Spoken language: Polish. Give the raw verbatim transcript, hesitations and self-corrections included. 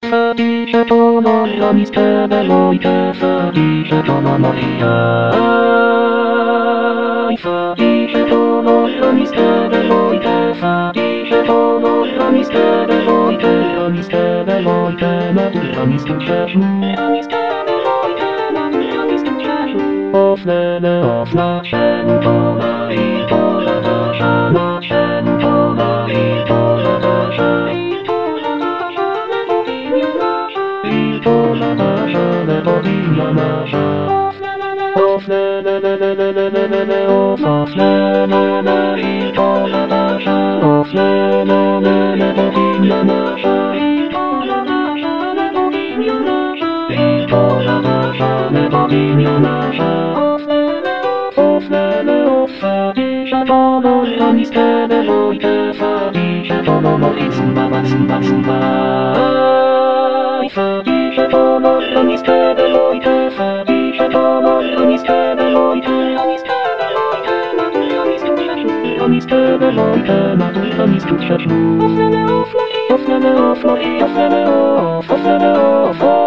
Felice todo la mister Leute, felice todo Maria. Felice todo la mister Leute, felice todo la mister Leute, la mister Leute, natura mistuczeniu. La mister Leute, natura mistuczeniu. Oflele, ofla, świętona i pola nasza, na świętona i pola nasza. Pola nasza, lewowinia nasza. Oflelelelelelelele, oflelelele i pola nasza. Oflelelele, lewowinia nasza. I pola nasza, lewowinia nasza. I pola nasza, lewowinia nasza. Oflele, oflelisze todo la mister Leute, felice todo mori zumba, zumba, zumba. Felice todo la mister Leute, felice todo la mister Leute, la mister Leute, natura mistuczeniu. La mister Leute, natura mistuczeniu. Oflele, ofla, oflele, ofla, oflele, of, oflele, of.